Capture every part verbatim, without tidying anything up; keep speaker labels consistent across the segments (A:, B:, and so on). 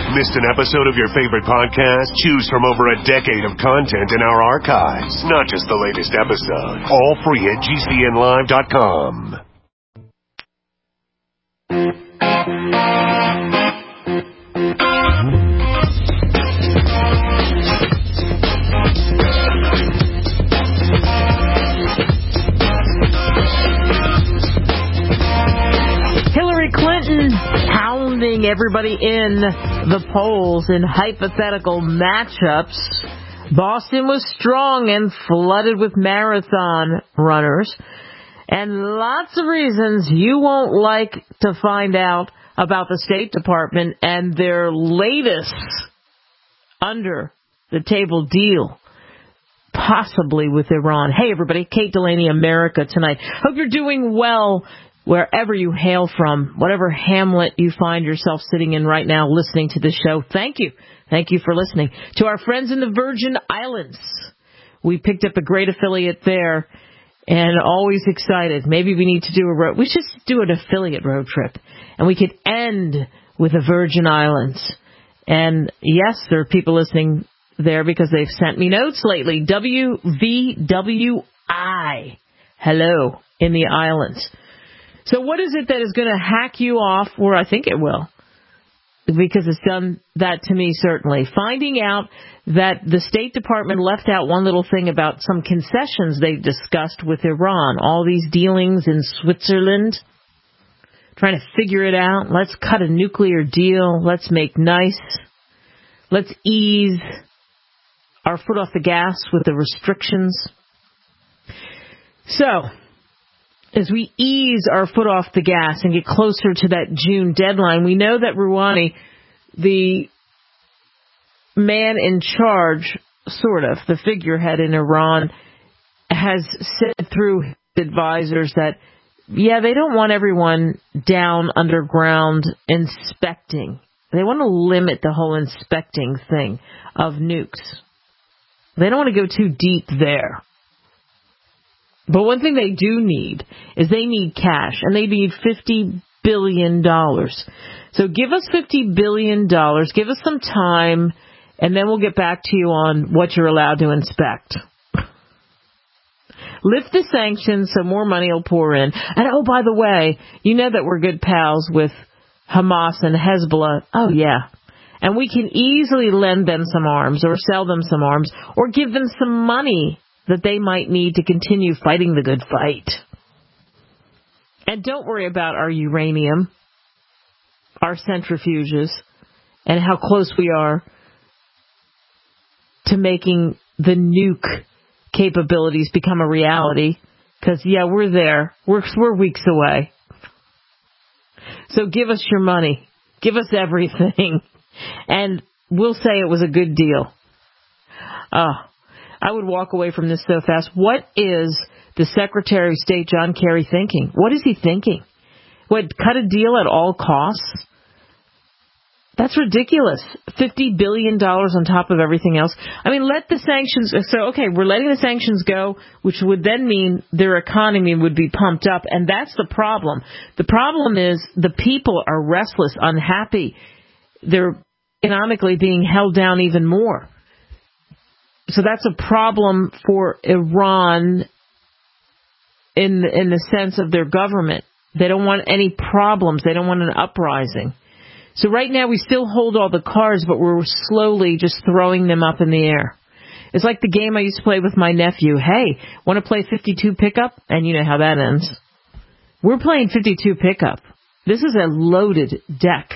A: Missed an episode of your favorite podcast? Choose from over a decade of content in our archives, not just the latest episode. All free at G C N live dot com.
B: Hillary Clinton pounding everybody in the polls in hypothetical matchups. Boston was strong and flooded with marathon runners. And lots of reasons you won't like to find out about the State Department and their latest under-the-table deal, possibly with Iran. Hey, everybody. Kate Delaney, America Tonight. Hope you're doing well wherever you hail from, whatever hamlet you find yourself sitting in right now listening to this show. Thank you. Thank you for listening. To our friends in the Virgin Islands, we picked up a great affiliate there and always excited. Maybe we need to do a road. We should do an affiliate road trip, and we could end with the Virgin Islands. And yes, there are people listening there because they've sent me notes lately. W V W I. Hello in the islands. So what is it that is going to hack you off? Or I think it will, because it's done that to me, certainly. Finding out that the State Department left out one little thing about some concessions they discussed with Iran. All these dealings in Switzerland, trying to figure it out. Let's cut a nuclear deal. Let's make nice. Let's ease our foot off the gas with the restrictions. So, as we ease our foot off the gas and get closer to that June deadline, we know that Rouhani, the man in charge, sort of, the figurehead in Iran, has said through his advisors that, yeah, they don't want everyone down underground inspecting. They want to limit the whole inspecting thing of nukes. They don't want to go too deep there. But one thing they do need is they need cash, and they need fifty billion dollars. So give us fifty billion dollars, give us some time, and then we'll get back to you on what you're allowed to inspect. Lift the sanctions so more money will pour in. And, oh, by the way, you know that we're good pals with Hamas and Hezbollah. Oh, yeah. And we can easily lend them some arms or sell them some arms or give them some money that they might need to continue fighting the good fight. And don't worry about our uranium, our centrifuges, and how close we are to making the nuke capabilities become a reality. Because, yeah, we're there. We're, we're weeks away. So give us your money. Give us everything. And we'll say it was a good deal. Oh, I would walk away from this so fast. What is the Secretary of State, John Kerry, thinking? What is he thinking? What, cut a deal at all costs? That's ridiculous. fifty billion dollars on top of everything else. I mean, let the sanctions... So, okay, we're letting the sanctions go, which would then mean their economy would be pumped up, and that's the problem. The problem is the people are restless, unhappy. They're economically being held down even more. So that's a problem for Iran in in the sense of their government. They don't want any problems. They don't want an uprising. So right now we still hold all the cards, but we're slowly just throwing them up in the air. It's like the game I used to play with my nephew. Hey, want to play fifty-two pickup? And you know how that ends. We're playing fifty-two pickup. This is a loaded deck.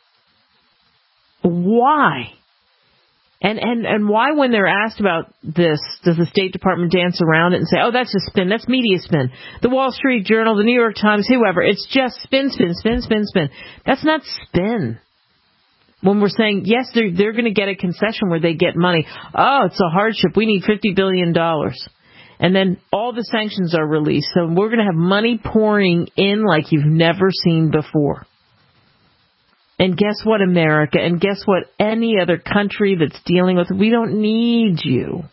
B: Why? And, and, and why, when they're asked about this, does the State Department dance around it and say, oh, that's a spin, that's media spin. The Wall Street Journal, the New York Times, whoever, it's just spin, spin, spin, spin, spin. That's not spin. When we're saying, yes, they're, they're going to get a concession where they get money. Oh, it's a hardship. We need fifty billion dollars. And then all the sanctions are released. So we're going to have money pouring in like you've never seen before. And guess what, America? And guess what, any other country that's dealing with it? We don't need you.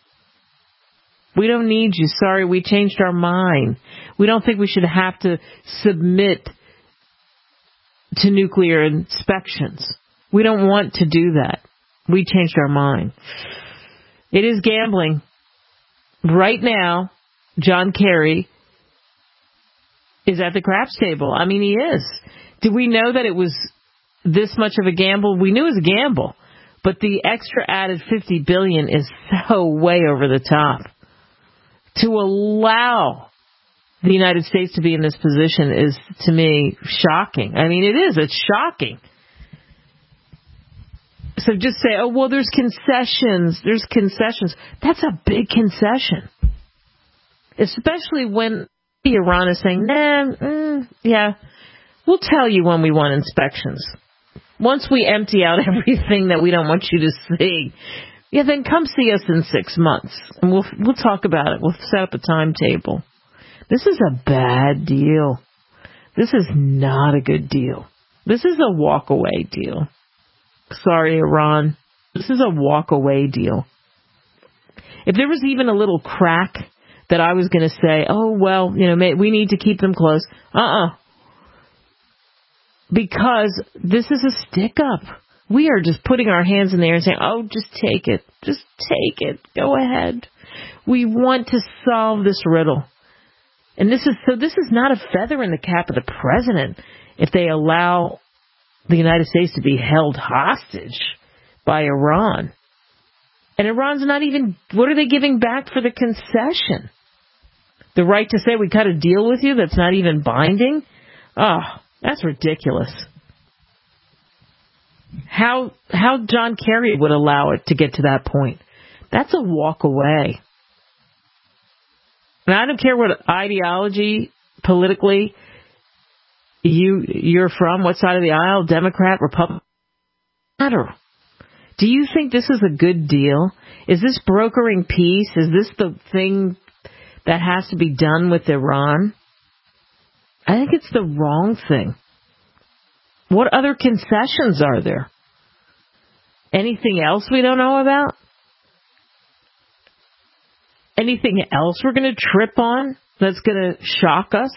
B: We don't need you. Sorry, we changed our mind. We don't think we should have to submit to nuclear inspections. We don't want to do that. We changed our mind. It is gambling. Right now, John Kerry is at the craps table. I mean, he is. Did we know that it was this much of a gamble? We knew it was a gamble. But the extra added fifty billion dollars is so way over the top. To allow the United States to be in this position is, to me, shocking. I mean, it is. It's shocking. So just say, oh, well, there's concessions. There's concessions. That's a big concession. Especially when Iran is saying, nah, mm, yeah, we'll tell you when we want inspections. Once we empty out everything that we don't want you to see, yeah, then come see us in six months. And we'll we'll talk about it. We'll set up a timetable. This is a bad deal. This is not a good deal. This is a walk-away deal. Sorry, Iran. This is a walk-away deal. If there was even a little crack that I was going to say, oh, well, you know, we need to keep them close. Uh-uh. Because this is a stick-up. We are just putting our hands in the air and saying, oh, just take it. Just take it. Go ahead. We want to solve this riddle. And this is so this is not a feather in the cap of the president if they allow the United States to be held hostage by Iran. And Iran's not even, what are they giving back for the concession? The right to say we cut a deal with you that's not even binding? Oh, that's ridiculous. How how John Kerry would allow it to get to that point. That's a walk away. And I don't care what ideology, politically, you, you're from, what side of the aisle, Democrat, Republican, matter. Do you think this is a good deal? Is this brokering peace? Is this the thing that has to be done with Iran? I think it's the wrong thing. What other concessions are there? Anything else we don't know about? Anything else we're going to trip on that's going to shock us?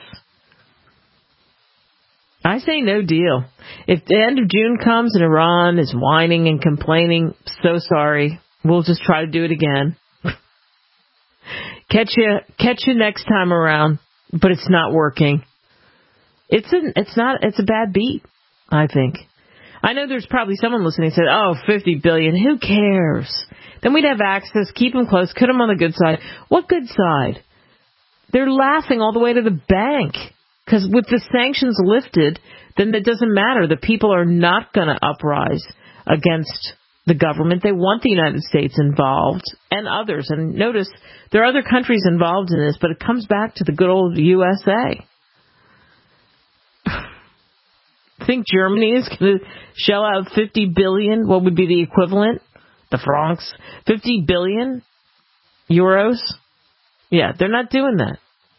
B: I say no deal. If the end of June comes and Iran is whining and complaining, so sorry, we'll just try to do it again. Catch you, catch you next time around, but it's not working. It's an, it's not, it's a bad beat, I think. I know there's probably someone listening who said, oh, fifty billion dollars, who cares? Then we'd have access, keep them close, put them on the good side. What good side? They're laughing all the way to the bank. Because with the sanctions lifted, then it doesn't matter. The people are not going to uprise against the government. They want the United States involved and others. And notice, there are other countries involved in this, but it comes back to the good old U S A. Think Germany is going to shell out fifty billion dollars? What would be the equivalent? The francs? fifty billion euros? Yeah, they're not doing that.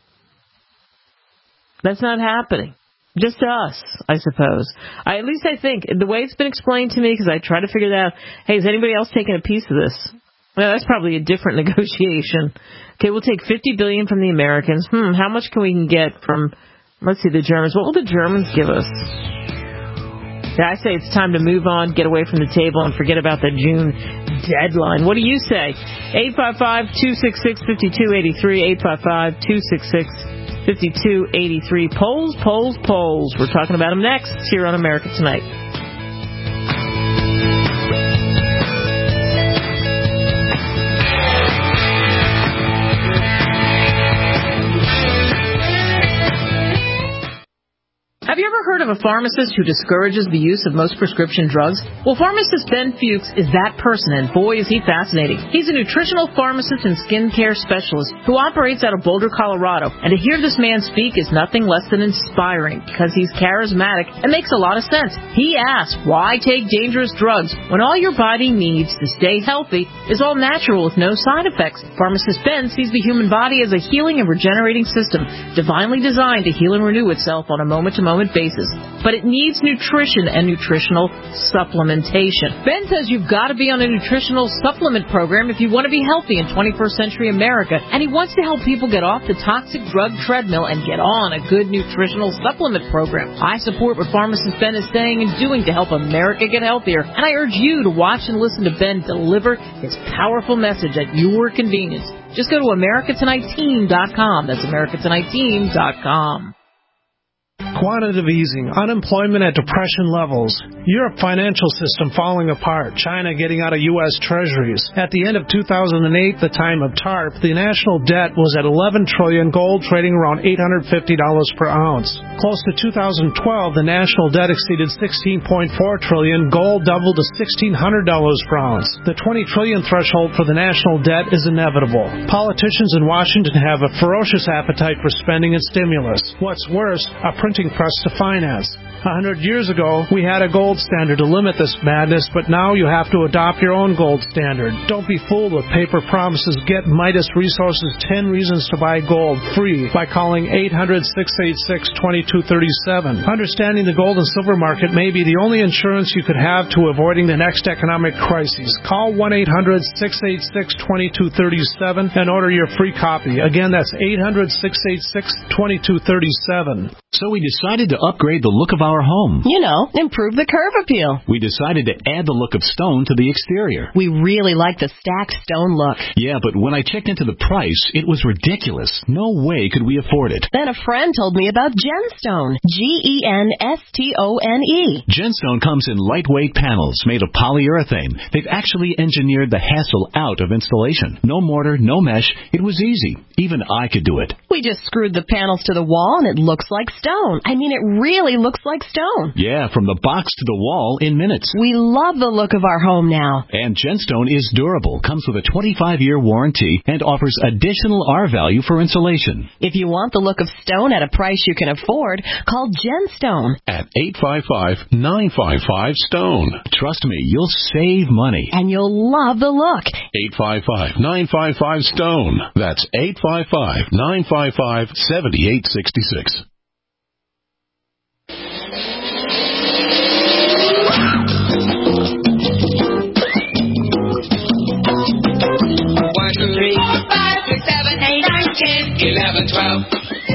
B: That's not happening. Just to us, I suppose. I, at least I think, the way it's been explained to me, because I try to figure that out, hey, is anybody else taking a piece of this? Well, that's probably a different negotiation. Okay, we'll take fifty billion dollars from the Americans. Hmm, how much can we get from, let's see, the Germans? What will the Germans give us? Yeah, I say it's time to move on, get away from the table, and forget about the June deadline. What do you say? eight five five, two six six, five two eight three, eight five five, two six six, five two eight three. Polls, polls, polls. We're talking about them next here on America Tonight. Have you ever heard of a pharmacist who discourages the use of most prescription drugs? Well, pharmacist Ben Fuchs is that person, and boy, is he fascinating. He's a nutritional pharmacist and skincare specialist who operates out of Boulder, Colorado. And to hear this man speak is nothing less than inspiring because he's charismatic and makes a lot of sense. He asks, why take dangerous drugs when all your body needs to stay healthy is all natural with no side effects? Pharmacist Ben sees the human body as a healing and regenerating system, divinely designed to heal and renew itself on a moment-to-moment basis. prices. But it needs nutrition and nutritional supplementation. Ben says you've got to be on a nutritional supplement program if you want to be healthy in twenty-first century America, and he wants to help people get off the toxic drug treadmill and get on a good nutritional supplement program. I support what pharmacist Ben is saying and doing to help America get healthier, and I urge you to watch and listen to Ben deliver his powerful message at your convenience. Just go to America Tonight Team dot com. That's America Tonight Team dot com.
C: Quantitative easing, unemployment at depression levels, Europe financial system falling apart, China getting out of U S treasuries. At the end of two thousand eight, the time of TARP, the national debt was at eleven trillion dollars, gold trading around eight hundred fifty dollars per ounce. Close to two thousand twelve, the national debt exceeded sixteen point four trillion dollars, gold doubled to sixteen hundred dollars per ounce. The twenty trillion dollars threshold for the national debt is inevitable. Politicians in Washington have a ferocious appetite for spending and stimulus. What's worse, a printing press to finance. A hundred years ago, we had a gold standard to limit this madness, but now you have to adopt your own gold standard. Don't be fooled with paper promises. Get Midas Resources ten Reasons to Buy Gold free by calling eight hundred, six eight six, two two three seven. Understanding the gold and silver market may be the only insurance you could have to avoiding the next economic crisis. Call one eight hundred, six eight six, two two three seven and order your free copy. Again, that's eight hundred, six eight six, two two three seven.
D: So we decided to upgrade the look of our home.
E: You know, improve the curve appeal.
D: We decided to add the look of stone to the exterior.
E: We really like the stacked stone look.
D: Yeah, but when I checked into the price, it was ridiculous. No way could we afford it.
E: Then a friend told me about Genstone. G E N S T O N E.
D: Genstone comes in lightweight panels made of polyurethane. They've actually engineered the hassle out of installation. No mortar, no mesh. It was easy. Even I could do it.
E: We just screwed the panels to the wall and it looks like stone. I mean, it really looks like stone.
D: Yeah, from the box to the wall in minutes.
E: We love the look of our home now.
D: And Genstone is durable, comes with a twenty-five year warranty, and offers additional R value for insulation.
E: If you want the look of stone at a price you can afford, call Genstone
F: at eight five five, nine five five, STONE.
D: Trust me, you'll save money.
E: And you'll love the look.
F: eight five five, nine five five, STONE. That's eight five five, nine five five, seven eight six six.
G: One, two, three, four, five, six, seven, eight, nine, ten, eleven, twelve.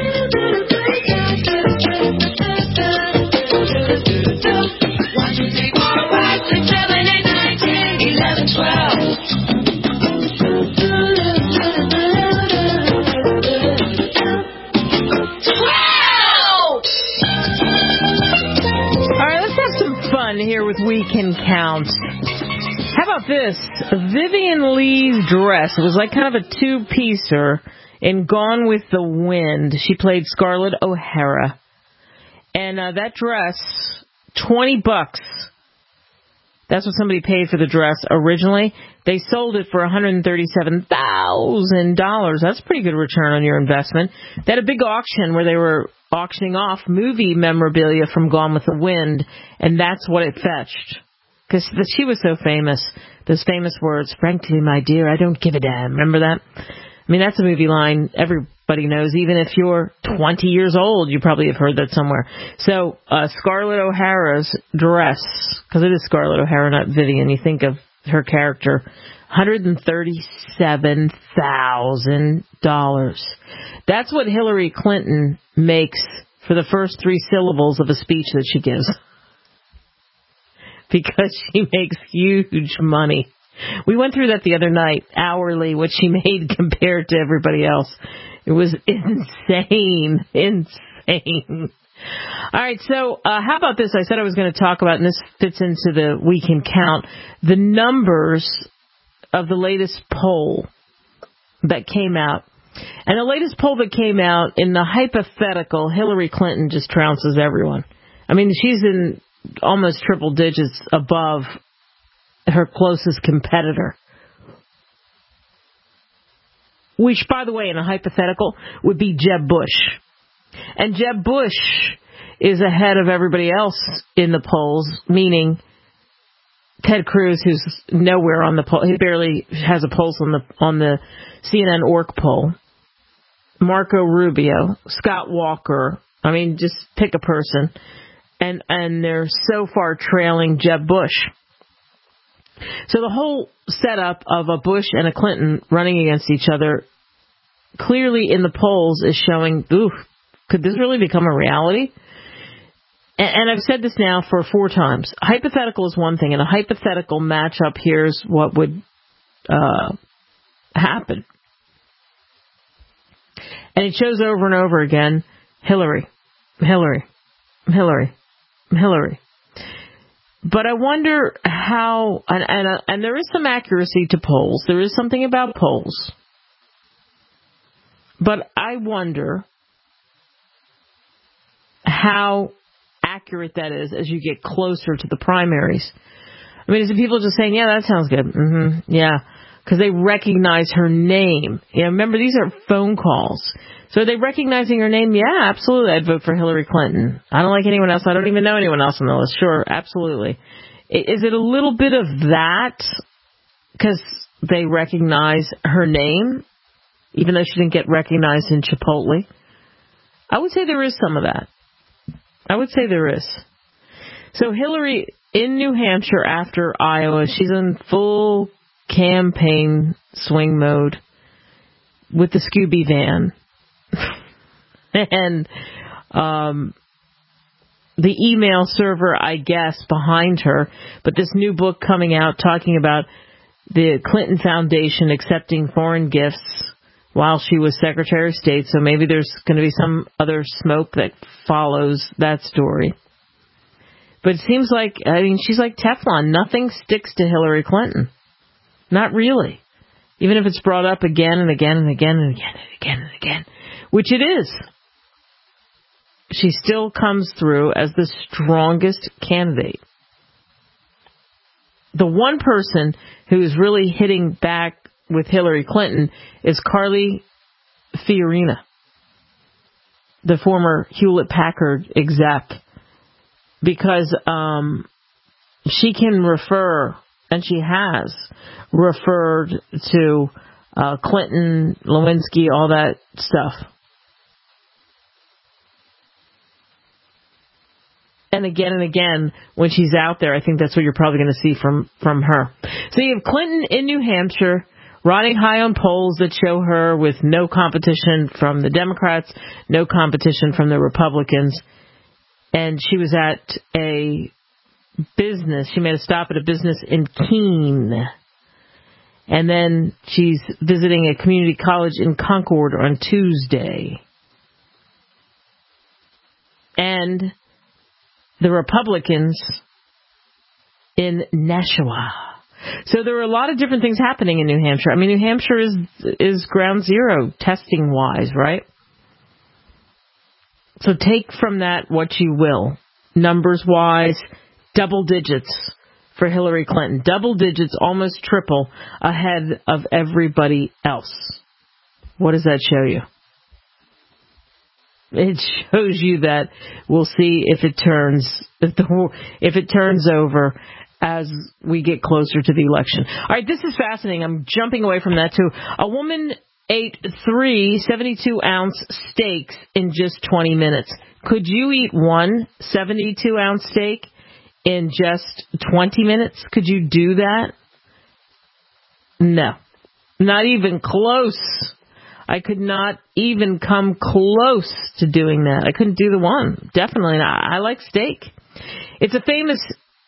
G: One, two, three, four, five, six, seven, eight, nine, ten, eleven, twelve.
B: Here with We Can Count. How about this? Vivien Leigh's dress. It was like kind of a two-piecer in Gone with the Wind. She played Scarlett O'Hara. And uh, that dress, twenty bucks. That's what somebody paid for the dress originally. They sold it for one hundred thirty-seven thousand dollars. That's a pretty good return on your investment. They had a big auction where they were auctioning off movie memorabilia from Gone with the Wind, and that's what it fetched. Because she was so famous. Those famous words, frankly, my dear, I don't give a damn. Remember that? I mean, that's a movie line everybody knows. Even if you're twenty years old, you probably have heard that somewhere. So, uh, Scarlett O'Hara's dress, because it is Scarlett O'Hara, not Vivian. You think of her character, one hundred thirty-seven thousand dollars. That's what Hillary Clinton makes for the first three syllables of a speech that she gives. Because she makes huge money. We went through that the other night, hourly, what she made compared to everybody else. It was insane, insane. All right, so uh, how about this? I said I was going to talk about, and this fits into the We Can Count, the numbers of the latest poll that came out. And the latest poll that came out, in the hypothetical, Hillary Clinton just trounces everyone. I mean, she's in almost triple digits above her closest competitor. Which, by the way, in a hypothetical, would be Jeb Bush. And Jeb Bush is ahead of everybody else in the polls, meaning Ted Cruz, who's nowhere on the poll. He barely has a pulse on the on the C N N Orc poll. Marco Rubio, Scott Walker. I mean, just pick a person. And, and they're so far trailing Jeb Bush. So the whole setup of a Bush and a Clinton running against each other clearly in the polls is showing, ooh, could this really become a reality? And, and I've said this now for four times. Hypothetical is one thing, and a hypothetical matchup, here's what would uh, happen. And it shows over and over again, Hillary, Hillary, Hillary, Hillary. But I wonder how, and, and, and there is some accuracy to polls. There is something about polls. But I wonder how accurate that is as you get closer to the primaries. I mean, is it people just saying, yeah, that sounds good. Mm-hmm. Yeah. Because they recognize her name. Yeah, remember, these are phone calls. So are they recognizing her name? Yeah, absolutely. I'd vote for Hillary Clinton. I don't like anyone else. I don't even know anyone else on the list. Sure, absolutely. Is it a little bit of that because they recognize her name, even though she didn't get recognized in Chipotle? I would say there is some of that. I would say there is. So Hillary in New Hampshire after Iowa, she's in full campaign swing mode with the Scooby van. and um, the email server, I guess, behind her. But this new book coming out talking about the Clinton Foundation accepting foreign gifts while she was Secretary of State. So maybe there's going to be some other smoke that follows that story. But it seems like, I mean, she's like Teflon. Nothing sticks to Hillary Clinton. Not really. Even if it's brought up again and again and again and again and again and again, which it is. She still comes through as the strongest candidate. The one person who is really hitting back with Hillary Clinton is Carly Fiorina, the former Hewlett-Packard exec, because um, she can refer, and she has referred to uh, Clinton, Lewinsky, all that stuff. And again and again, when she's out there, I think that's what you're probably going to see from, from her. So you have Clinton in New Hampshire, riding high on polls that show her with no competition from the Democrats, no competition from the Republicans. And she was at a business. She made a stop at a business in Keene. And then she's visiting a community college in Concord on Tuesday. And the Republicans in Nashua. So there are a lot of different things happening in New Hampshire. I mean, New Hampshire is is ground zero testing-wise, right? So take from that what you will. Numbers-wise, double digits for Hillary Clinton. Double digits, almost triple ahead of everybody else. What does that show you? It shows you that we'll see if it turns if, the, if it turns over as we get closer to the election. All right, this is fascinating. I'm jumping away from that too. A woman ate three seventy-two ounce steaks in just twenty minutes. Could you eat one seventy-two ounce steak in just twenty minutes? Could you do that? No, not even close. I could not even come close to doing that. I couldn't do the one. Definitely not. I like steak. It's a famous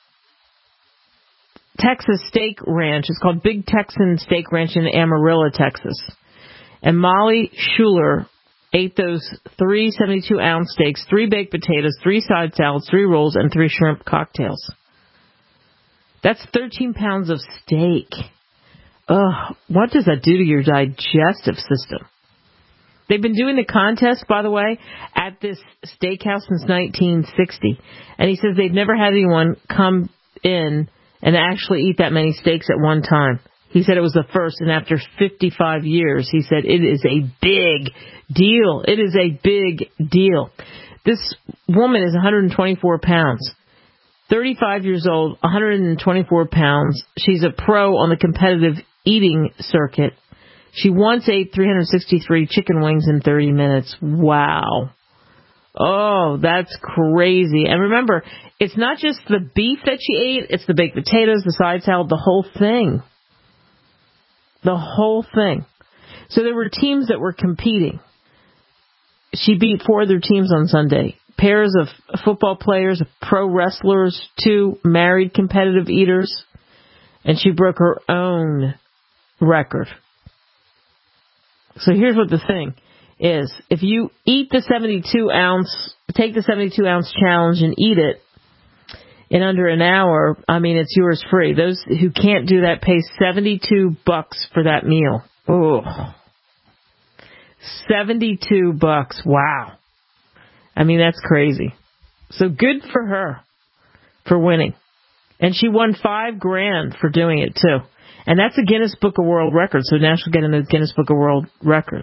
B: Texas steak ranch. It's called Big Texan Steak Ranch in Amarillo, Texas. And Molly Schuler ate those three seventy-two ounce steaks, three baked potatoes, three side salads, three rolls, and three shrimp cocktails. That's thirteen pounds of steak. Ugh, what does that do to your digestive system? They've been doing the contest, by the way, at this steakhouse since nineteen sixty. And he says they've never had anyone come in and actually eat that many steaks at one time. He said it was the first, and after fifty-five years, he said it is a big deal. It is a big deal. This woman is one hundred twenty-four pounds. thirty-five years old, one hundred twenty-four pounds. She's a pro on the competitive eating circuit. She once ate three hundred sixty-three chicken wings in thirty minutes. Wow. Oh, that's crazy. And remember, it's not just the beef that she ate, it's the baked potatoes, the side salad, the whole thing. The whole thing. So there were teams that were competing. She beat four other teams on Sunday. Pairs of football players, pro wrestlers, two married competitive eaters, and she broke her own record. So here's what the thing is. If you eat the seventy-two ounce, take the seventy-two ounce challenge and eat it in under an hour, I mean, it's yours free. Those who can't do that pay seventy-two bucks for that meal. Oh, seventy-two bucks. Wow. I mean, that's crazy. So good for her for winning. And she won five grand for doing it too. And that's a Guinness Book of World Records. So now she'll get in the Guinness Book of World Records.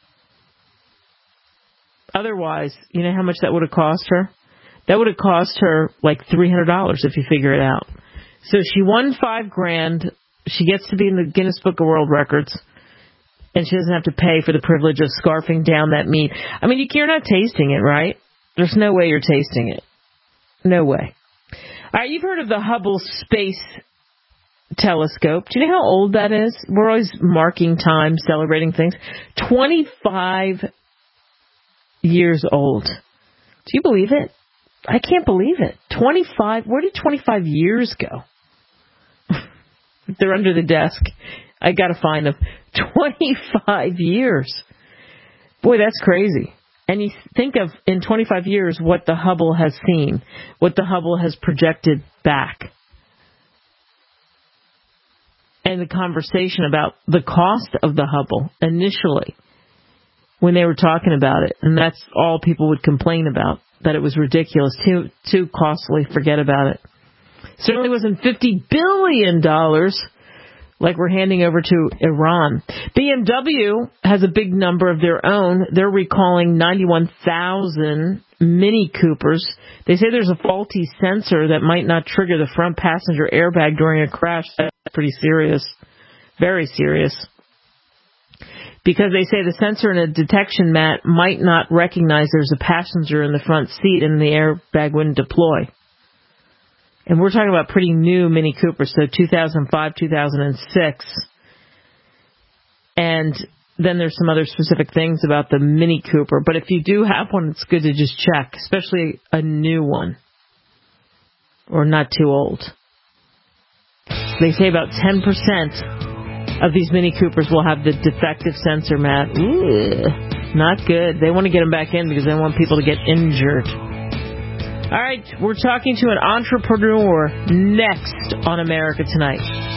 B: Otherwise, you know how much that would have cost her? That would have cost her like three hundred dollars if you figure it out. So she won five grand. She gets to be in the Guinness Book of World Records. And she doesn't have to pay for the privilege of scarfing down that meat. I mean, you're not tasting it, right? There's no way you're tasting it. No way. All right, you've heard of the Hubble Space Telescope. Do you know how old that is? We're always marking time, celebrating things. twenty-five years old. Do you believe it? I can't believe it. twenty-five. Where did twenty-five years go? They're under the desk. I got to find them. twenty-five years. Boy, that's crazy. And you think of, in twenty-five years, what the Hubble has seen, what the Hubble has projected back. And the conversation about the cost of the Hubble initially, when they were talking about it. And that's all people would complain about, that it was ridiculous, too too costly, forget about it. Certainly wasn't fifty billion dollars like we're handing over to Iran. B M W has a big number of their own. They're recalling ninety-one thousand Mini Coopers. They say there's a faulty sensor that might not trigger the front passenger airbag during a crash. That's pretty serious. Very serious. Because they say the sensor in a detection mat might not recognize there's a passenger in the front seat and the airbag wouldn't deploy. And we're talking about pretty new Mini Coopers, so two thousand five, two thousand six. And then there's some other specific things about the Mini Cooper. But if you do have one, it's good to just check, especially a new one or not too old. They say about ten percent of these Mini Coopers will have the defective sensor mat. Ooh, not good. They want to get them back in because they want people to get injured. All right, we're talking to an entrepreneur next on America Tonight.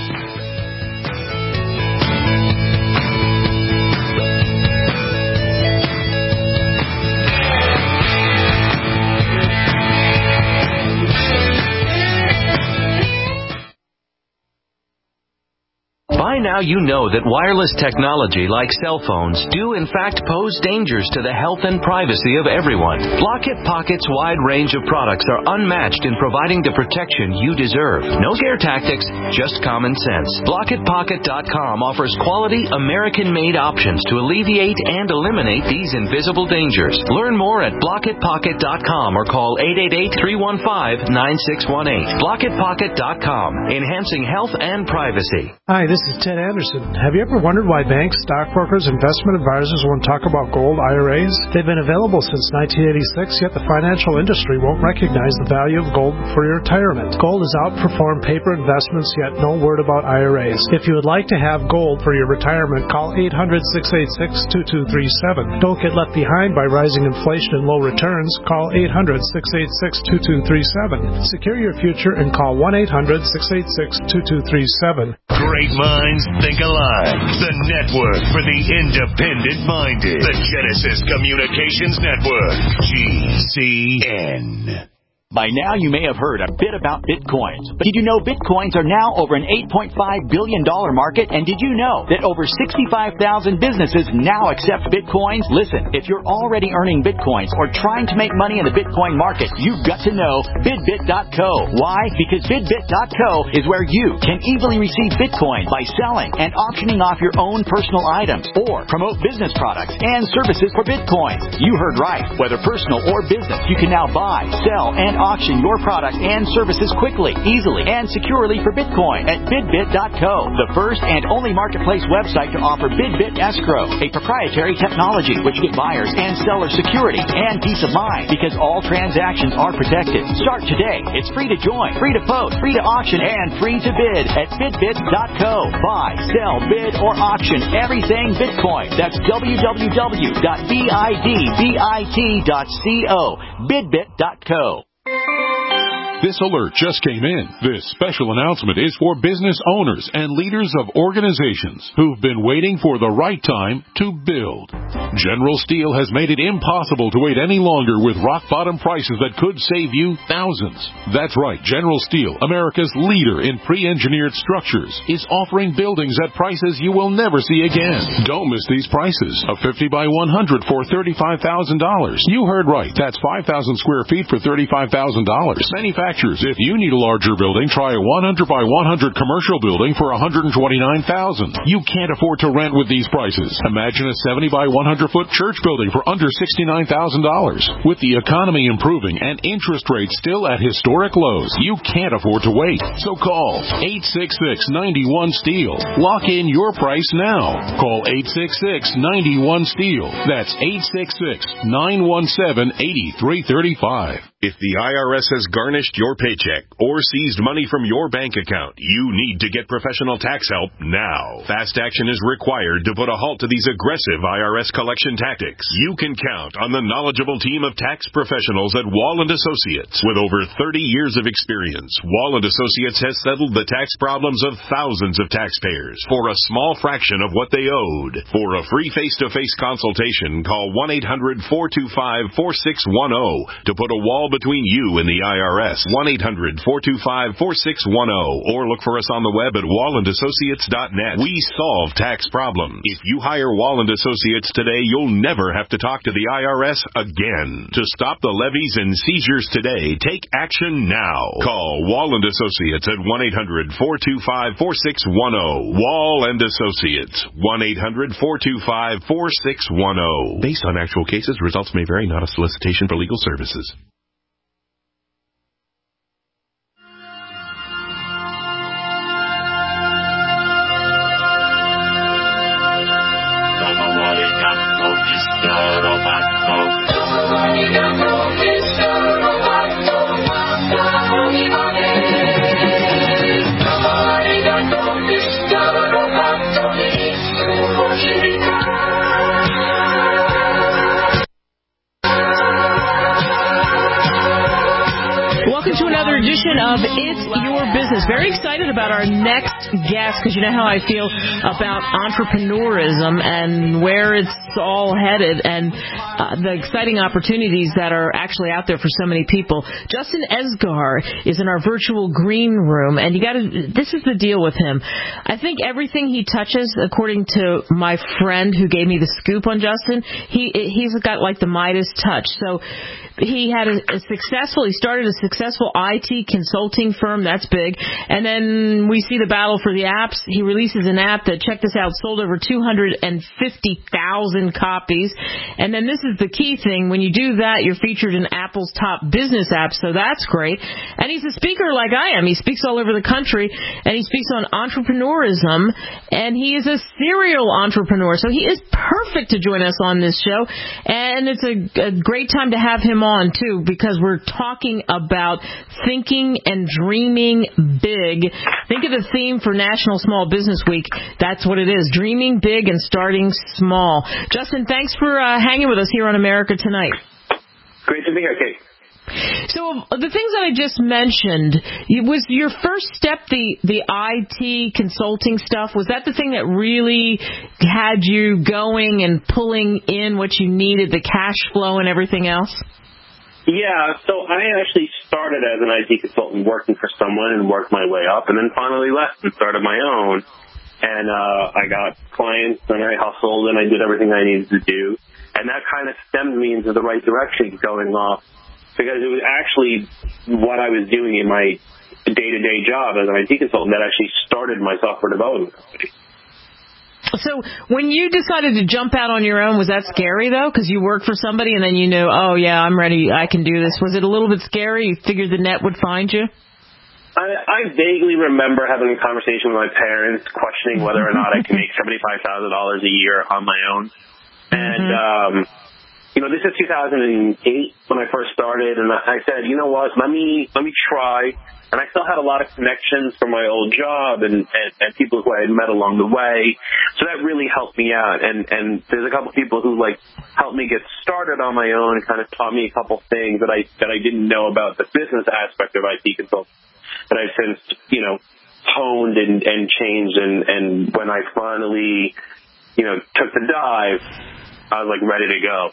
H: By now you know that wireless technology like cell phones do in fact pose dangers to the health and privacy of everyone. Blockit Pocket's wide range of products are unmatched in providing the protection you deserve. No scare tactics, just common sense. Blockit Pocket dot com offers quality American-made options to alleviate and eliminate these invisible dangers. Learn more at Blockit Pocket dot com or call eight eight eight, three one five, nine six one eight. Blockit Pocket dot com, enhancing health and privacy.
C: Hi, this is Ted Anderson. Have you ever wondered why banks, stockbrokers, investment advisors won't talk about gold I R As? They've been available since nineteen eighty-six, yet the financial industry won't recognize the value of gold for your retirement. Gold has outperformed paper investments, yet no word about I R As. If you would like to have gold for your retirement, call eight hundred, six eight six, two two three seven. Don't get left behind by rising inflation and low returns. Call eight hundred, six eight six, two two three seven. Secure your future and call one eight hundred, six eight six, two two three seven.
A: Great minds think alike. The network for the independent-minded. The Genesis Communications Network. G C N.
I: By now, you may have heard a bit about Bitcoins. But did you know Bitcoins are now over an eight point five billion dollars market? And did you know that over sixty-five thousand businesses now accept Bitcoins? Listen, if you're already earning Bitcoins or trying to make money in the Bitcoin market, you've got to know Bidbit dot co. Why? Because Bidbit dot co is where you can easily receive Bitcoin by selling and auctioning off your own personal items or promote business products and services for Bitcoin. You heard right. Whether personal or business, you can now buy, sell, and auction your product and services quickly, easily, and securely for Bitcoin at Bidbit dot co, the first and only marketplace website to offer Bidbit Escrow, a proprietary technology which gives buyers and sellers security and peace of mind because all transactions are protected. Start today. It's free to join, free to post, free to auction, and free to bid at Bidbit dot co. Buy, sell, bid, or auction everything Bitcoin. That's w w w dot bidbit dot co. Bidbit dot co.
F: This alert just came in. This special announcement is for business owners and leaders of organizations who've been waiting for the right time to build. General Steel has made it impossible to wait any longer with rock-bottom prices that could save you thousands. That's right. General Steel, America's leader in pre-engineered structures, is offering buildings at prices you will never see again. Don't miss these prices. A fifty by one hundred for thirty-five thousand dollars. You heard right. That's five thousand square feet for thirty-five thousand dollars. Manufactured. If you need a larger building, try a one hundred by one hundred commercial building for one hundred twenty-nine thousand dollars. You can't afford to rent with these prices. Imagine a seventy by one hundred foot church building for under sixty-nine thousand dollars. With the economy improving and interest rates still at historic lows, you can't afford to wait. So call eight six six, nine one, STEEL. Lock in your price now. Call eight six six, nine one, STEEL. That's eight six six, nine one seven, eight three three five.
A: If the I R S has garnished your paycheck or seized money from your bank account, you need to get professional tax help now. Fast action is required to put a halt to these aggressive I R S collection tactics. You can count on the knowledgeable team of tax professionals at Wall and Associates. With over thirty years of experience, Wall and Associates has settled the tax problems of thousands of taxpayers for a small fraction of what they owed. For a free face-to-face consultation, call one eight hundred, four two five, four six one zero to put a wall between you and the I R S. one eight hundred, four two five, four six one zero or look for us on the web at wall and associates dot net. We solve tax problems. If you hire Wall and Associates today, you'll never have to talk to the I R S again. To stop the levies and seizures today, take action now. Call Wall and Associates at one eight hundred, four two five, four six one zero. Wall and Associates, one eight hundred, four two five, four six one zero. Based on actual cases, results may vary, not a solicitation for legal services.
B: Welcome to another edition of It's Your Business. Very excited about our next guest because you know how I feel about entrepreneurism and where it's all headed and uh, the exciting opportunities that are actually out there for so many people. Justin Esgar is in our virtual green room, and you got to. This is the deal with him. I think everything he touches, according to my friend who gave me the scoop on Justin, he he's got like the Midas touch. So. He had a, a successful, he started a successful I T consulting firm. That's big. And then we see the battle for the apps. He releases an app that, check this out, sold over two hundred fifty thousand copies. And then this is the key thing. When you do that, you're featured in Apple's top business apps. So that's great. And he's a speaker like I am. He speaks all over the country and he speaks on entrepreneurism. And he is a serial entrepreneur. So he is perfect to join us on this show. And it's a, a great time to have him on too, because we're talking about thinking and dreaming big. Think of the theme for National Small Business Week. That's what it is, dreaming big and starting small. Justin, thanks for uh, hanging with us here on America Tonight.
J: Great to be here, Kate.
B: So the things that I just mentioned, was your first step the, the I T consulting stuff? Was that the thing that really had you going and pulling in what you needed, the cash flow and everything else?
J: Yeah, so I actually started as an I T consultant working for someone and worked my way up, and then finally left and started my own. And uh, I got clients, and I hustled, and I did everything I needed to do. And that kind of stemmed me into the right direction going off, because it was actually what I was doing in my day-to-day job as an I T consultant that actually started my software development company.
B: So when you decided to jump out on your own, was that scary, though? Because you worked for somebody, and then you knew, oh, yeah, I'm ready, I can do this. Was it a little bit scary? You figured the net would find you?
J: I, I vaguely remember having a conversation with my parents, questioning whether or not I can make seventy-five thousand dollars a year on my own. And, mm-hmm. um, you know, this is two thousand eight when I first started, and I said, you know what, let me let me try. And I still had a lot of connections from my old job and, and, and people who I had met along the way. So that really helped me out. And, and there's a couple people who, like, helped me get started on my own and kind of taught me a couple things that I that I didn't know about the business aspect of I T consulting that I've since, you know, honed and, and changed. And, and when I finally, you know, took the dive, I was, like, ready to go.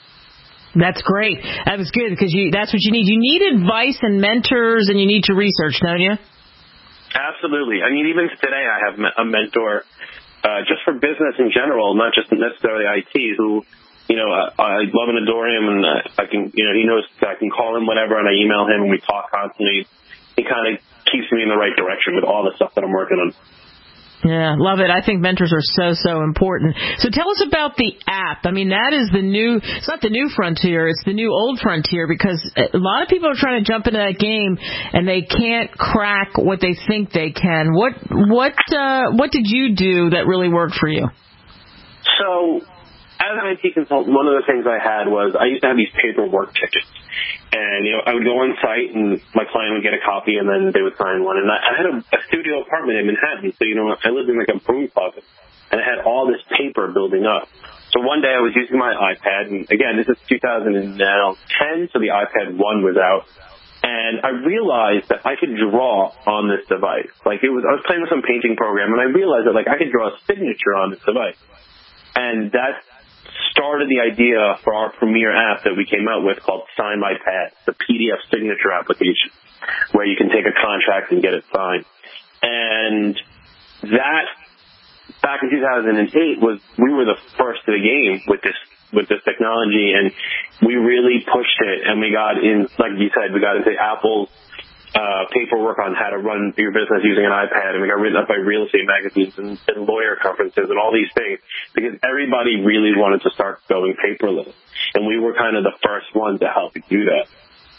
B: That's great. That was good, because you that's what you need. You need advice and mentors, and you need to research, don't you?
J: Absolutely. I mean, even today I have a mentor uh, just for business in general, not just necessarily I T, who, you know, I, I love and adore him, and I can, you know, he knows I can call him whenever, and I email him, and we talk constantly. He kind of keeps me in the right direction with all the stuff that I'm working on.
B: Yeah, love it. I think mentors are so, so important. So tell us about the app. I mean, that is the new, it's not the new frontier, it's the new old frontier, because a lot of people are trying to jump into that game and they can't crack what they think they can. What, what, uh, what did you do that really worked for you?
J: So, as an I T consultant, one of the things I had was I used to have these paperwork tickets. And, you know, I would go on site and my client would get a copy and then they would sign one. And I, I had a, a studio apartment in Manhattan. So, you know, I lived in like a broom closet and I had all this paper building up. So one day I was using my iPad, and again, this is two thousand ten, so the iPad one was out. And I realized that I could draw on this device. Like it was, I was playing with some painting program and I realized that like I could draw a signature on this device. And that started the idea for our premier app that we came out with called Sign My Pad, the P D F signature application, where you can take a contract and get it signed. And that, back in two thousand eight, was we were the first to the game with this with this technology, and we really pushed it. And we got in, like you said, we got into Apple's Uh, paperwork on how to run your business using an iPad, and we got written up by real estate magazines and, and lawyer conferences and all these things, because everybody really wanted to start going paperless, and we were kind of the first ones to help you do that.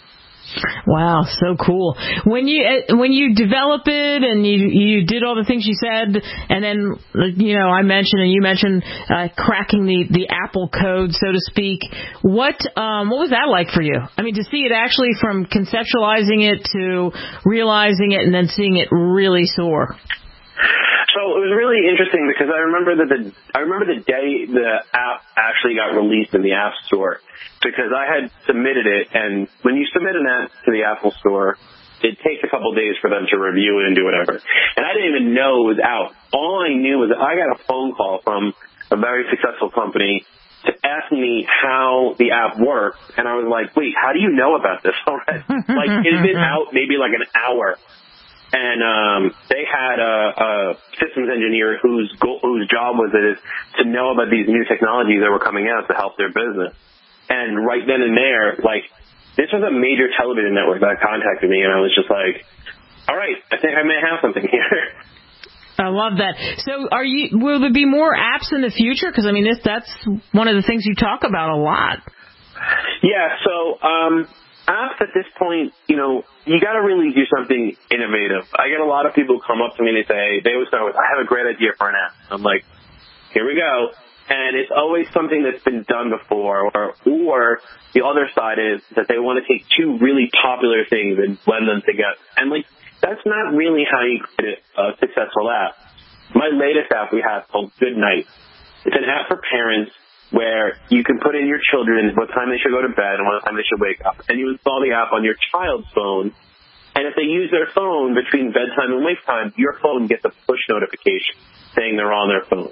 B: Wow, so cool. When you when you develop it and you you did all the things you said, and then, you know, I mentioned and you mentioned uh, cracking the, the Apple code, so to speak. What um what was that like for you? I mean, to see it actually from conceptualizing it to realizing it and then seeing it really soar.
J: So it was really interesting because I remember that the I remember the day the app actually got released in the App Store, because I had submitted it, and when you submit an app to the Apple Store, it takes a couple days for them to review it and do whatever. And I didn't even know it was out. All I knew was that I got a phone call from a very successful company to ask me how the app works, and I was like, wait, how do you know about this already? Like, it's been out maybe like an hour. And um, they had a, a systems engineer whose goal, whose job was it is to know about these new technologies that were coming out to help their business. And right then and there, like, this was a major television network that contacted me, and I was just like, all right, I think I may have something here.
B: I love that. So are you, will there be more apps in the future? Because, I mean, this that's one of the things you talk about a lot.
J: Yeah, so um, apps at this point, you know, you got to really do something innovative. I get a lot of people come up to me and they say, they always start with, I have a great idea for an app. I'm like, here we go. And it's always something that's been done before, or, or the other side is that they want to take two really popular things and blend them together. And, like, that's not really how you create a successful app. My latest app we have called Good Night. It's an app for parents where you can put in your children what time they should go to bed and what time they should wake up. And you install the app on your child's phone. And if they use their phone between bedtime and wake time, your phone gets a push notification saying they're on their phone.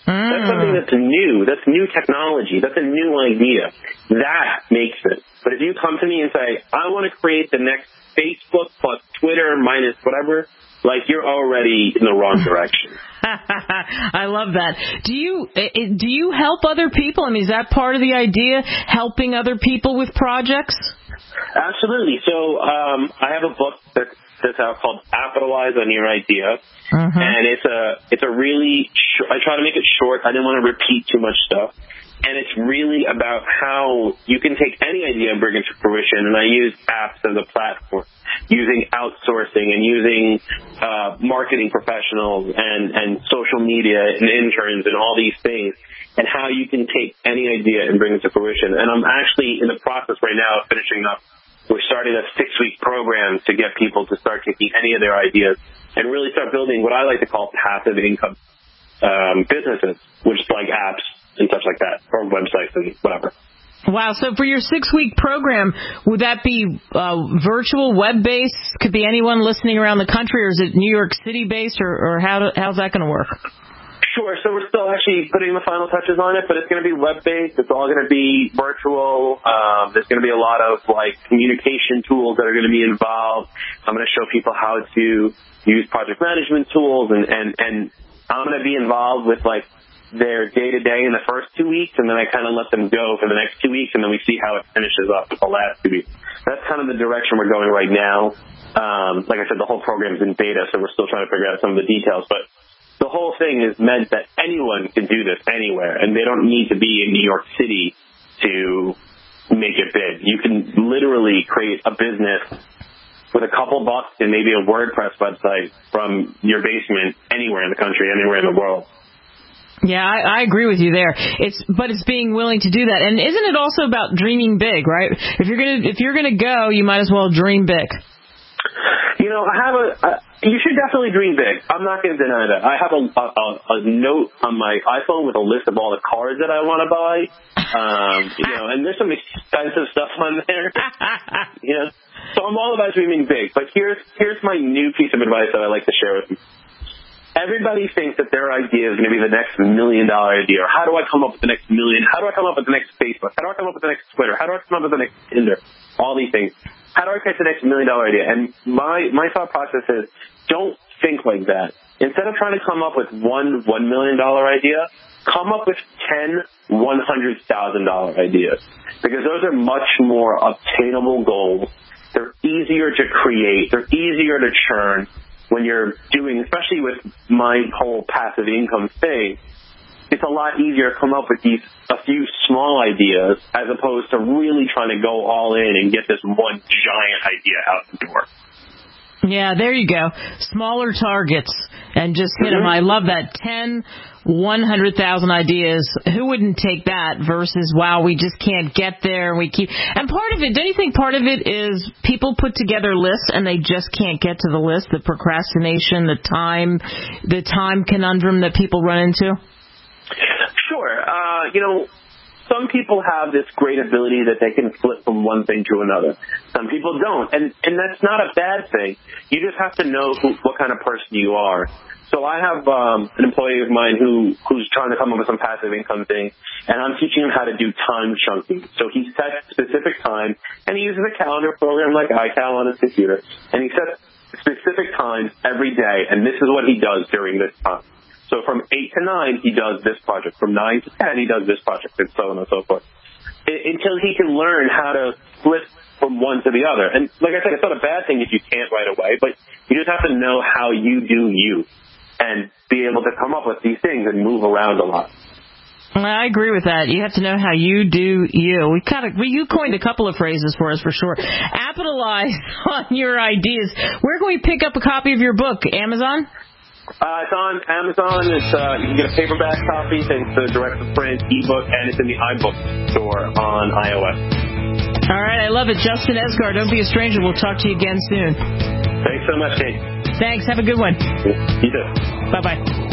J: Mm. That's something that's new. That's new technology. That's a new idea. That makes it. But if you come to me and say, I want to create the next Facebook plus Twitter minus whatever, like you're already in the wrong direction.
B: I love that. Do you do you help other people? I mean, is that part of the idea, helping other people with projects?
J: Absolutely. So um, I have a book that's, that's out called Capitalize on Your Idea. Mm-hmm. And it's a it's a really sh- I try to make it short. I didn't want to repeat too much stuff. And it's really about how you can take any idea and bring it to fruition. And I use apps as a platform, using outsourcing and using uh, marketing professionals and, and social media and interns and all these things, and how you can take any idea and bring it to fruition. And I'm actually in the process right now of finishing up. We're starting a six-week program to get people to start taking any of their ideas and really start building what I like to call passive income um, businesses, which is like apps and such like that, or websites and whatever.
B: Wow. So for your six-week program, would that be uh, virtual, web-based? Could be anyone listening around the country, or is it New York City-based, or, or how do, how's that going to work?
J: Sure. So we're still actually putting the final touches on it, but it's going to be web-based. It's all going to be virtual. Um, there's going to be a lot of, like, communication tools that are going to be involved. I'm going to show people how to use project management tools, and, and, and I'm going to be involved with, like, their day-to-day in the first two weeks, and then I kind of let them go for the next two weeks, and then we see how it finishes up the last two weeks. That's kind of the direction we're going right now. Um, like I said, the whole program's in beta, so we're still trying to figure out some of the details, but the whole thing is meant that anyone can do this anywhere, and they don't need to be in New York City to make it big. You can literally create a business with a couple bucks and maybe a WordPress website from your basement anywhere in the country, anywhere in the world.
B: Yeah, I, I agree with you there. It's but it's being willing to do that, and isn't it also about dreaming big, right? If you're gonna if you're gonna go, you might as well dream big.
J: You know, I have a. a you should definitely dream big. I'm not going to deny that. I have a, a a note on my iPhone with a list of all the cars that I want to buy. Um, you know, and there's some expensive stuff on there. You know, so I'm all about dreaming big. But here's here's my new piece of advice that I like to share with you. Everybody thinks that their idea is going to be the next million dollar idea. Or how do I come up with the next million? How do I come up with the next Facebook? How do I come up with the next Twitter? How do I come up with the next Tinder? All these things. How do I catch the next million dollar idea? And my, my thought process is, don't think like that. Instead of trying to come up with one one million dollar idea, come up with ten one hundred thousand dollar ideas. Because those are much more obtainable goals. They're easier to create. They're easier to churn. When you're doing, especially with my whole passive income thing, it's a lot easier to come up with these a few small ideas as opposed to really trying to go all in and get this one giant idea out the door.
B: Yeah, there you go. Smaller targets and just hit them. I love that. ten, one hundred thousand ideas. Who wouldn't take that versus, wow, we just can't get there. And we keep. And part of it, don't you think part of it is people put together lists and they just can't get to the list? The procrastination, the time, the time conundrum that people run into?
J: Sure. Uh, you know, some people have this great ability that they can flip from one thing to another. Some people don't, and and that's not a bad thing. You just have to know who, what kind of person you are. So I have um, an employee of mine who who's trying to come up with some passive income thing, and I'm teaching him how to do time chunking. So he sets specific time, and he uses a calendar program like iCal on his computer, and he sets specific times every day, and this is what he does during this time. So from eight to nine, he does this project. From nine to ten, he does this project, and so on and so forth. I- until he can learn how to flip from one to the other. And like I said, it's not a bad thing if you can't right away, but you just have to know how you do you and be able to come up with these things and move around a lot.
B: I agree with that. You have to know how you do you. We kind of, we, you coined a couple of phrases for us for sure. Capitalize on your ideas. Where can we pick up a copy of your book? Amazon?
J: Uh, it's on Amazon. It's uh, you can get a paperback copy, it's a direct-to-print ebook, and it's in the iBook store on iOS.
B: All right, I love it. Justin Esgar, don't be a stranger. We'll talk to you again soon.
J: Thanks so much, Kate.
B: Thanks. Have a good one.
J: You too.
B: Bye-bye.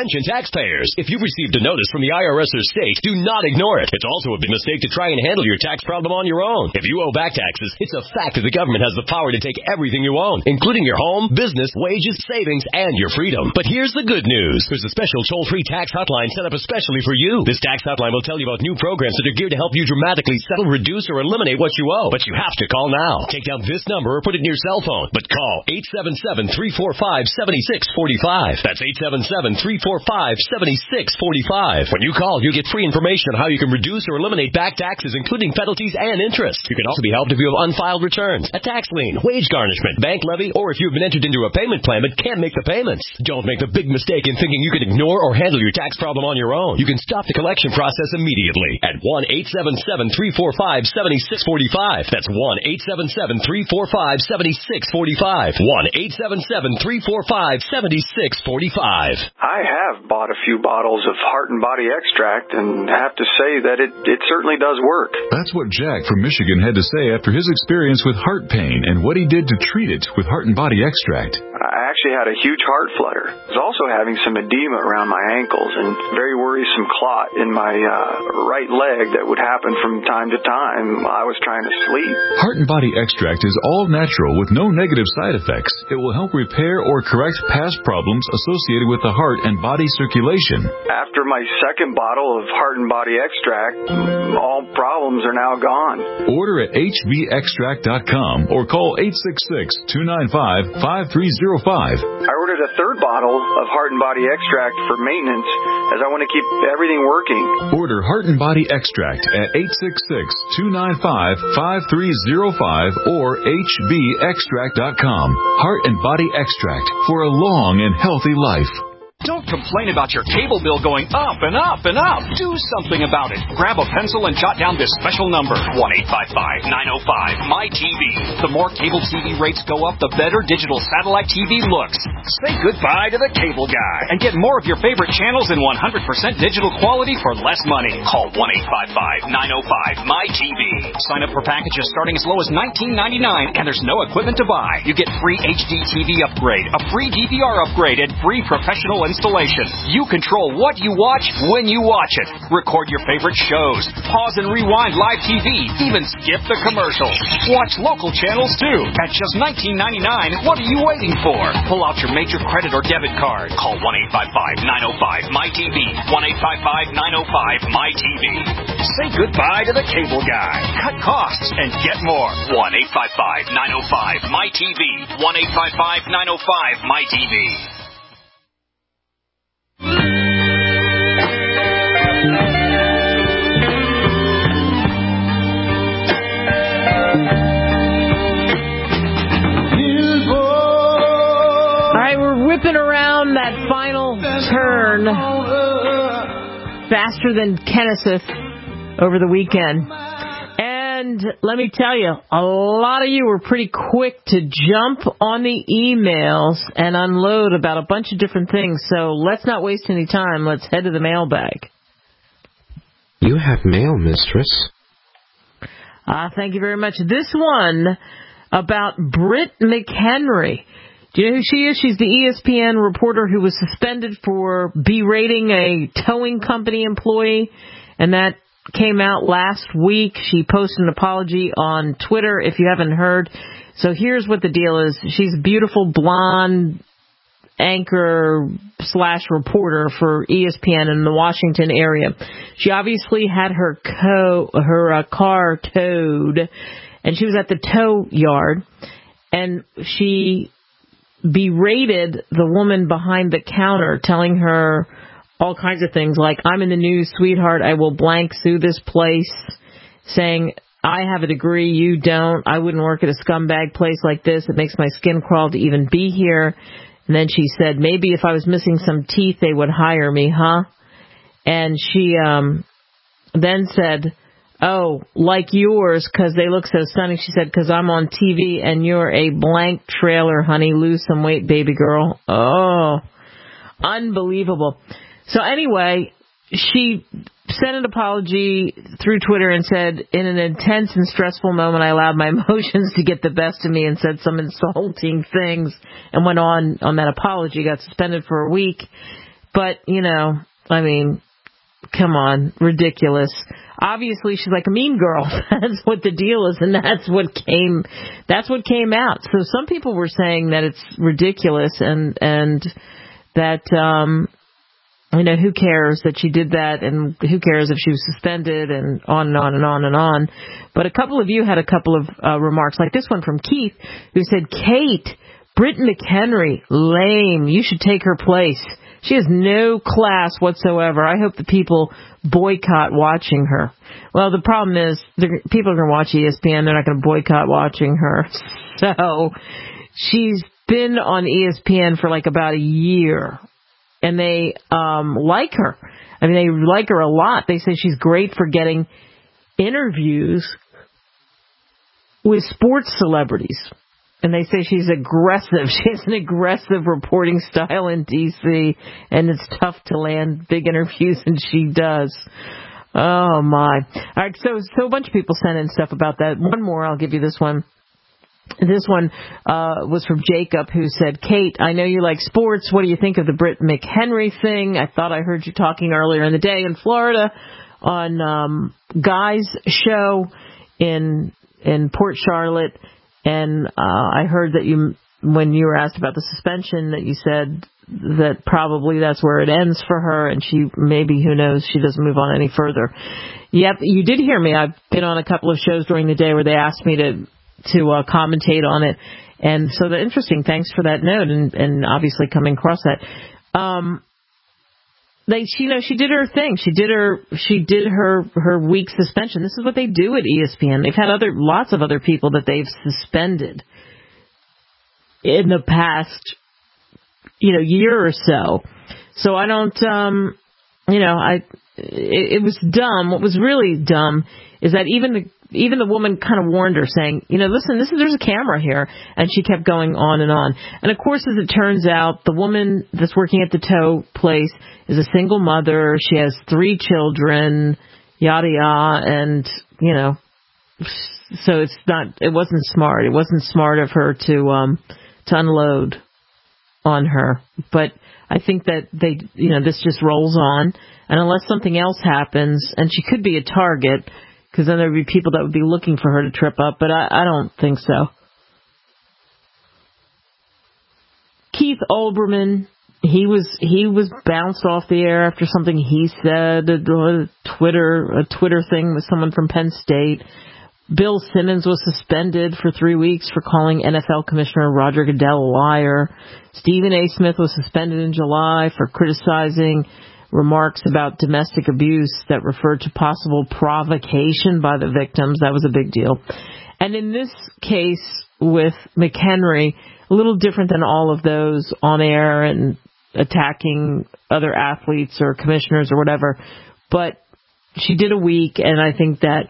K: Attention taxpayers. If you've received a notice from the I R S or state, do not ignore it. It's also a big mistake to try and handle your tax problem on your own. If you owe back taxes, it's a fact that the government has the power to take everything you own, including your home, business, wages, savings, and your freedom. But here's the good news. There's a special toll-free tax hotline set up especially for you. This tax hotline will tell you about new programs that are geared to help you dramatically settle, reduce, or eliminate what you owe. But you have to call now. Take down this number or put it in your cell phone. But call eight seven seven, three four five, seven six four five. That's eight seven seven, three four five, seven six four five. When you call, you get free information on how you can reduce or eliminate back taxes, including penalties and interest. You can also be helped if you have unfiled returns, a tax lien, wage garnishment, bank levy, or if you've been entered into a payment plan but can't make the payments. Don't make the big mistake in thinking you can ignore or handle your tax problem on your own. You can stop the collection process immediately at one eight seven seven, three four five, seven six four five. That's one eight seven seven, three four five, seven six four five. one eight seven seven, three four five, seven six four five.
L: I have bought a few bottles of Heart and Body Extract and have to say that it, it certainly does work.
M: That's what Jack from Michigan had to say after his experience with heart pain and what he did to treat it with Heart and Body Extract.
L: I actually had a huge heart flutter. I was also having some edema around my ankles and very worrisome clot in my uh, right leg that would happen from time to time while I was trying to sleep.
M: Heart and Body Extract is all natural with no negative side effects. It will help repair or correct past problems associated with the heart and body circulation.
L: After my second bottle of Heart and Body Extract, all problems are now gone.
M: Order at H B extract dot com or call eight six six, two nine five, five three zero five.
L: I ordered a third bottle of Heart and Body Extract for maintenance as I want to keep everything working.
M: Order Heart and Body Extract at eight six six, two nine five, five three zero five or H B extract dot com. Heart and Body Extract for a long and healthy life.
N: Don't complain about your cable bill going up and up and up. Do something about it. Grab a pencil and jot down this special number, one eight five five, nine oh five, M Y T V. The more cable T V rates go up, the better digital satellite T V looks. Say goodbye to the cable guy and get more of your favorite channels in one hundred percent digital quality for less money. Call one eight five five, nine oh five, M Y T V. Sign up for packages starting as low as nineteen ninety-nine, and there's no equipment to buy. You get free H D T V upgrade, a free D V R upgrade, and free professional installation. You control what you watch when you watch it. Record your favorite shows. Pause and rewind live T V. Even skip the commercials. Watch local channels too. At just nineteen ninety-nine, what are you waiting for? Pull out your major credit or debit card. Call one eight five five, nine oh five, M Y T V. one eight five five, nine oh five, M Y T V. Say goodbye to the cable guy. Cut costs and get more. one eight five five, nine oh five, M Y T V. one eight five five, nine oh five, M Y T V.
B: All right, we're whipping around that final turn faster than Kenneth over the weekend. And let me tell you, a lot of you were pretty quick to jump on the emails and unload about a bunch of different things. So let's not waste any time. Let's head to the mailbag.
O: You have mail, mistress.
B: Ah, thank you very much. This one about Britt McHenry. Do you know who she is? She's the E S P N reporter who was suspended for berating a towing company employee, and that came out last week. She posted an apology on Twitter, if you haven't heard. So here's what the deal is. She's a beautiful blonde anchor slash reporter for E S P N in the Washington area. She obviously had her co her uh, car towed, and she was at the tow yard, and she berated the woman behind the counter, telling her all kinds of things like, I'm in the news, sweetheart, I will blank sue this place, saying, I have a degree, you don't, I wouldn't work at a scumbag place like this, it makes my skin crawl to even be here. And then she said, maybe if I was missing some teeth, they would hire me, huh? And she um then said, oh, like yours, because they look so stunning. She said, because I'm on T V and you're a blank trailer, honey. Lose some weight, baby girl. Oh, unbelievable. So anyway, she sent an apology through Twitter and said, in an intense and stressful moment, I allowed my emotions to get the best of me and said some insulting things and went on on that apology, got suspended for a week. But, you know, I mean, come on, ridiculous. Obviously, she's like a mean girl. That's what the deal is, and that's what came. That's what came out. So some people were saying that it's ridiculous, and and that um, you know, who cares that she did that, and who cares if she was suspended, and on and on and on and on. But a couple of you had a couple of uh, remarks, like this one from Keith, who said, "Kate, Britt McHenry, lame. You should take her place. She has no class whatsoever. I hope the people boycott watching her." Well, the problem is people are going to watch E S P N. They're not going to boycott watching her. So she's been on E S P N for like about a year, and they um, like her. I mean, they like her a lot. They say she's great for getting interviews with sports celebrities. And they say she's aggressive. She has an aggressive reporting style in D C, and it's tough to land big interviews, and she does. Oh, my. All right, so so a bunch of people sent in stuff about that. One more, I'll give you this one. This one uh, was from Jacob, who said, "Kate, I know you like sports. What do you think of the Britt McHenry thing? I thought I heard you talking earlier in the day in Florida on um, Guy's show in in Port Charlotte. And uh, I heard that you, when you were asked about the suspension, that you said that probably that's where it ends for her, and she maybe, who knows, she doesn't move on any further." Yep, you did hear me. I've been on a couple of shows during the day where they asked me to to uh, commentate on it, and so the interesting. Thanks for that note, and, and obviously coming across that. Um, They, you know, she did her thing. She did her, she did her, her week suspension. This is what they do at E S P N. They've had other, lots of other people that they've suspended in the past, you know, year or so. So I don't, um, you know, I, it, it was dumb. What was really dumb is that even the, even the woman kind of warned her, saying, you know, listen, this is, there's a camera here. And she kept going on and on. And of course, as it turns out, the woman that's working at the tow place is a single mother. She has three children, yada yada. And, you know, so it's not, it wasn't smart. It wasn't smart of her to, um, to unload on her. But I think that they, you know, this just rolls on. And unless something else happens, and she could be a target, because then there would be people that would be looking for her to trip up, but I, I don't think so. Keith Olbermann, he was he was bounced off the air after something he said, a Twitter a Twitter thing with someone from Penn State. Bill Simmons was suspended for three weeks for calling N F L Commissioner Roger Goodell a liar. Stephen A. Smith was suspended in July for criticizing remarks about domestic abuse that referred to possible provocation by the victims. That was a big deal. And in this case with McHenry, a little different than all of those on air and attacking other athletes or commissioners or whatever. But she did a week, and I think that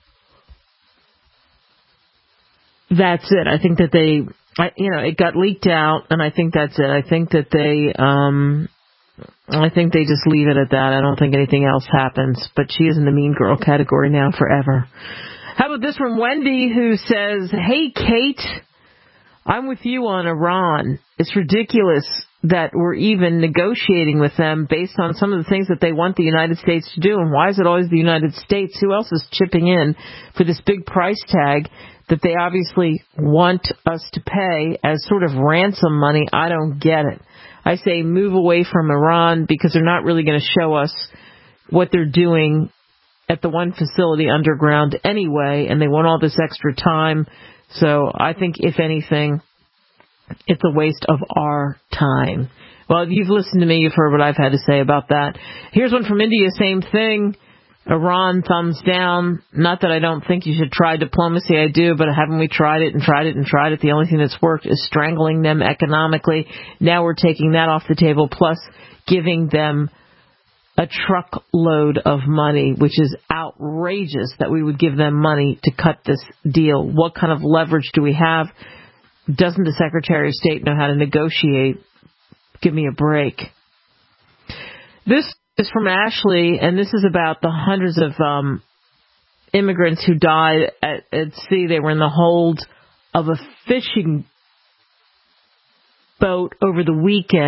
B: that's it. I think that they, I, you know, it got leaked out, and I think that's it. I think that they, um, I think they just leave it at that. I don't think anything else happens. But she is in the mean girl category now forever. How about this from Wendy, who says, "Hey, Kate, I'm with you on Iran. It's ridiculous that we're even negotiating with them based on some of the things that they want the United States to do. And why is it always the United States? Who else is chipping in for this big price tag that they obviously want us to pay as sort of ransom money? I don't get it. I say move away from Iran, because they're not really going to show us what they're doing at the one facility underground anyway, and they want all this extra time. So I think, if anything, it's a waste of our time." Well, you've listened to me. You've heard what I've had to say about that. Here's one from India. Same thing. Iran, thumbs down. Not that I don't think you should try diplomacy. I do, but haven't we tried it and tried it and tried it? The only thing that's worked is strangling them economically. Now we're taking that off the table, plus giving them a truckload of money, which is outrageous that we would give them money to cut this deal. What kind of leverage do we have? Doesn't the Secretary of State know how to negotiate? Give me a break. This is from Ashley, and this is about the hundreds of um, immigrants who died at, at sea. They were in the hold of a fishing boat over the weekend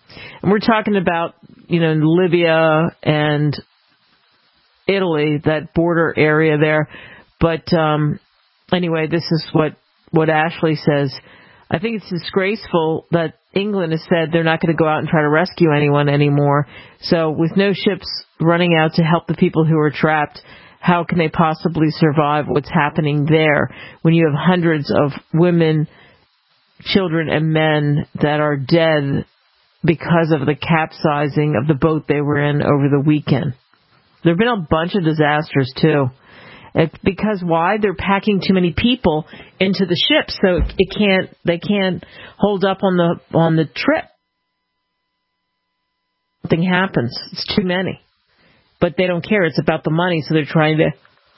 B: And we're talking about, you know, Libya and Italy, that border area there. But um, anyway, this is what, what Ashley says. I think it's disgraceful that England has said they're not going to go out and try to rescue anyone anymore. So with no ships running out to help the people who are trapped, how can they possibly survive what's happening there when you have hundreds of women, children, and men that are dead because of the capsizing of the boat they were in over the weekend? There have been a bunch of disasters, too. It's because why? They're packing too many people into the ship, so it can't. They can't hold up on the on the trip. Something happens. It's too many, but they don't care. It's about the money, so they're trying to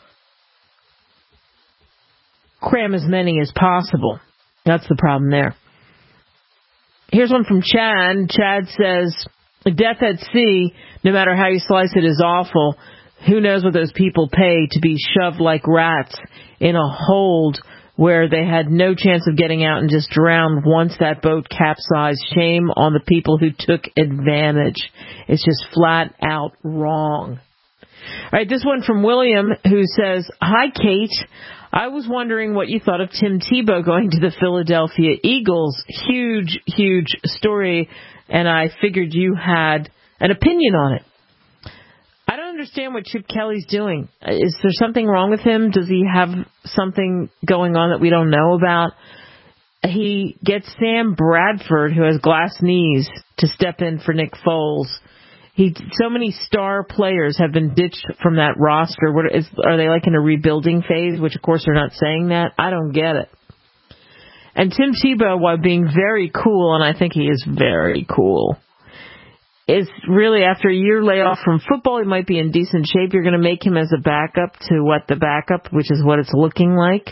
B: cram as many as possible. That's the problem there. Here's one from Chad. Chad says, "Death at sea, no matter how you slice it, is awful. Who knows what those people pay to be shoved like rats in a hold where they had no chance of getting out and just drowned once that boat capsized. Shame on the people who took advantage. It's just flat out wrong." All right, this one from William, who says, "Hi, Kate. I was wondering what you thought of Tim Tebow going to the Philadelphia Eagles. Huge, huge story, and I figured you had an opinion on it." I don't understand what Chip Kelly's doing. Is there something wrong with him? Does he have something going on that we don't know about? He gets Sam Bradford, who has glass knees, to step in for Nick Foles. He, so many star players have been ditched from that roster. What is, are they like in a rebuilding phase? Which, of course, they're not saying that. I don't get it. And Tim Tebow, while being very cool, and I think he is very cool, is really, after a year layoff from football, he might be in decent shape. You're going to make him as a backup to what the backup, which is what it's looking like.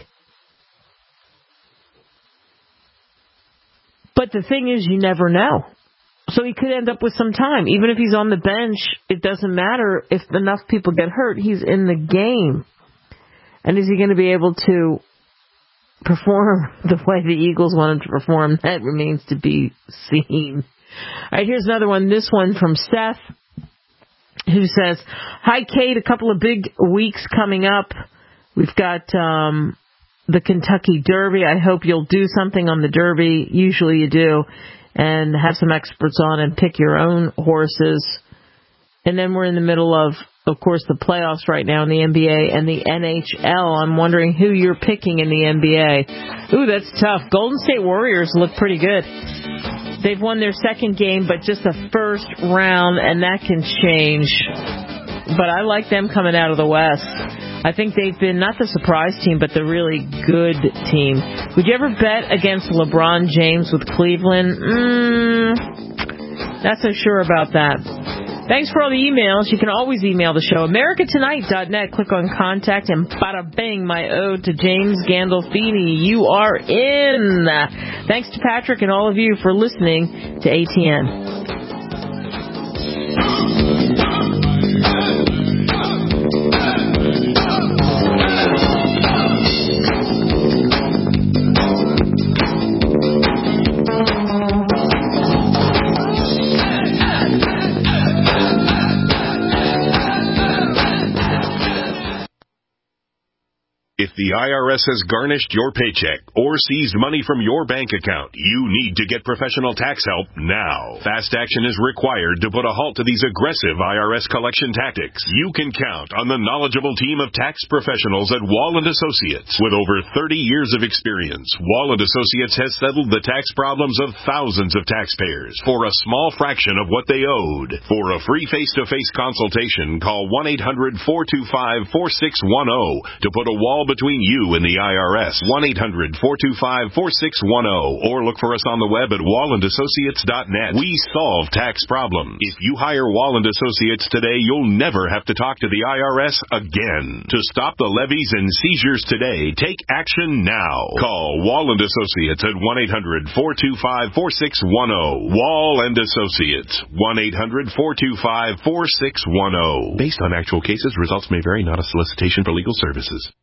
B: But the thing is, you never know. So he could end up with some time. Even if he's on the bench, it doesn't matter. If enough people get hurt, he's in the game. And is he going to be able to perform the way the Eagles want him to perform? That remains to be seen. All right, here's another one. This one from Seth, who says, "Hi, Kate. A couple of big weeks coming up. We've got um, the Kentucky Derby. I hope you'll do something on the Derby. Usually you do. And have some experts on and pick your own horses. And then we're in the middle of, of course, the playoffs right now in the N B A and the N H L. I'm wondering who you're picking in the N B A. Ooh, that's tough. Golden State Warriors look pretty good. They've won their second game, but just the first round, and that can change. But I like them coming out of the West. I think they've been not the surprise team, but the really good team. Would you ever bet against LeBron James with Cleveland? Mm, not so sure about that. Thanks for all the emails. You can always email the show, america tonight dot net. Click on contact, and bada bing, my ode to James Gandolfini. You are in. Thanks to Patrick and all of you for listening to A T N.
A: If the I R S has garnished your paycheck or seized money from your bank account, you need to get professional tax help now. Fast action is required to put a halt to these aggressive I R S collection tactics. You can count on the knowledgeable team of tax professionals at Wall and Associates. With over thirty years of experience, Wall and Associates has settled the tax problems of thousands of taxpayers for a small fraction of what they owed. For a free face-to-face consultation, call one eight hundred four two five four six one zero to put a wall between you and the I R S. one eight hundred four two five four six one zero, or look for us on the web at wall and associates dot net. We solve tax problems. If you hire Wall and Associates today, you'll never have to talk to the I R S again. To stop the levies and seizures today, take action now. Call Wall and Associates at one eight hundred four two five four six one zero. Wall and Associates, one eight hundred four two five four six one zero. Based on actual cases, results may vary, not a solicitation for legal services.